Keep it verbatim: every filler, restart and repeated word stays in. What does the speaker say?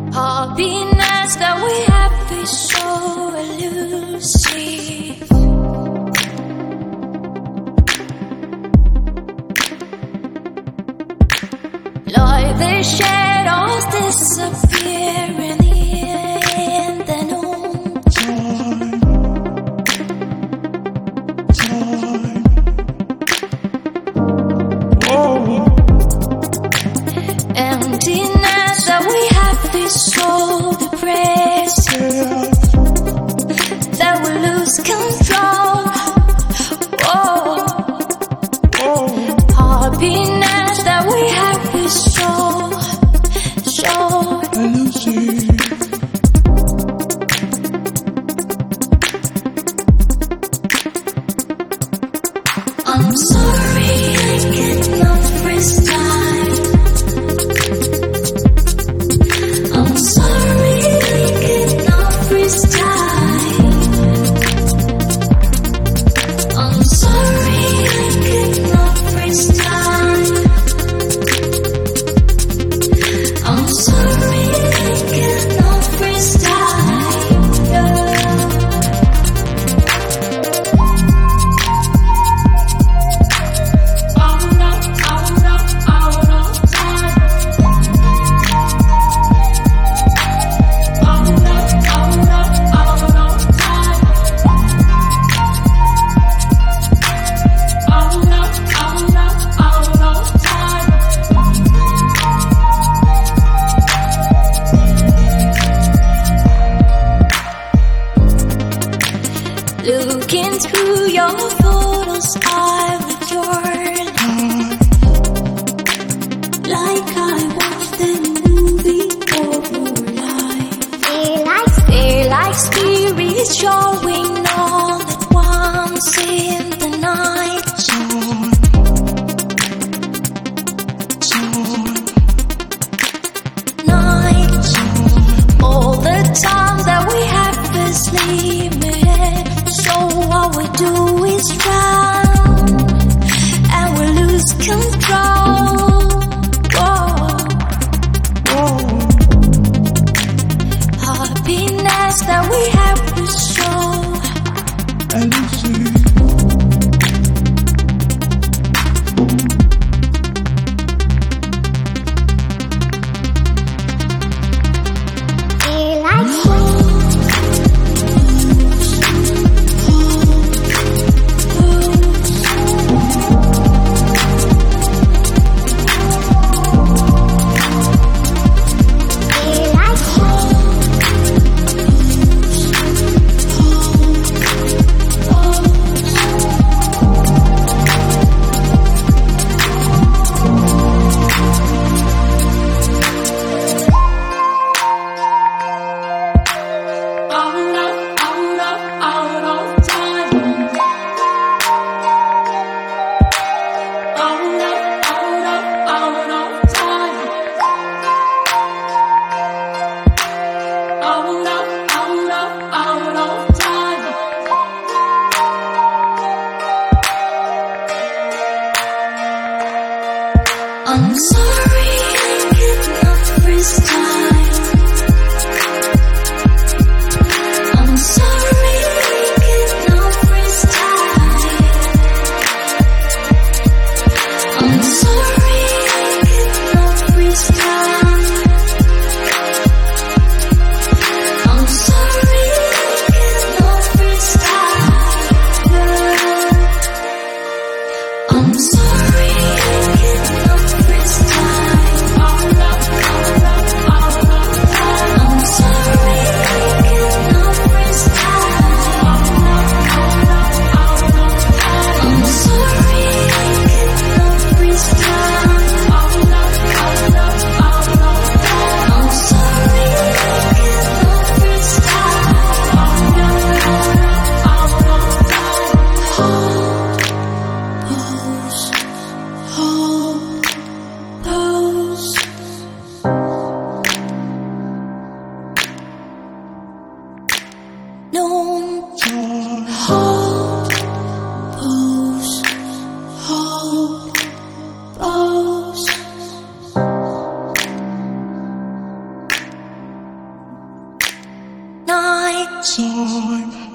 Happiness that we have is so elusive. Like the shadows disappearing in the noon. Time, time. Oh. Emptiness that we have is so depressing that we lose control. Oh, Oh. happiness that we have is so, so Elusive. I'm sorry I cannot freeze time. I'm sorry I cannot freeze time. I'm sorry I cannot freeze time. I'm sorry I cannot freeze time. Out of, out of, out of time. Out of, out of, out of time. Out of, out of, out of time. Looking through your photos, I return like I watched the movie of your life. Feel like, feel like spirits showing all at once in the night. Time, time. Night. All the time that we have is limited, so what we do is run and we lose control. Whoa. Oh. Happiness that we have is so Elusive. feel like feel like out of, out of, out of time. Out of, out of, out of time. Out of, out of, out of time. I'm sorry I cannot freeze time. I'm sorry I cannot freeze time. I'm sorry I cannot freeze time. I'm sorry I cannot freeze time. I'm sorry I cannot freeze time. I'm sorry I cannot freeze time. I'm sorry I cannot freeze time. I'm sorry I cannot freeze time. Hold, pose, no. Time, Hold, pose, hold, pose. night. time.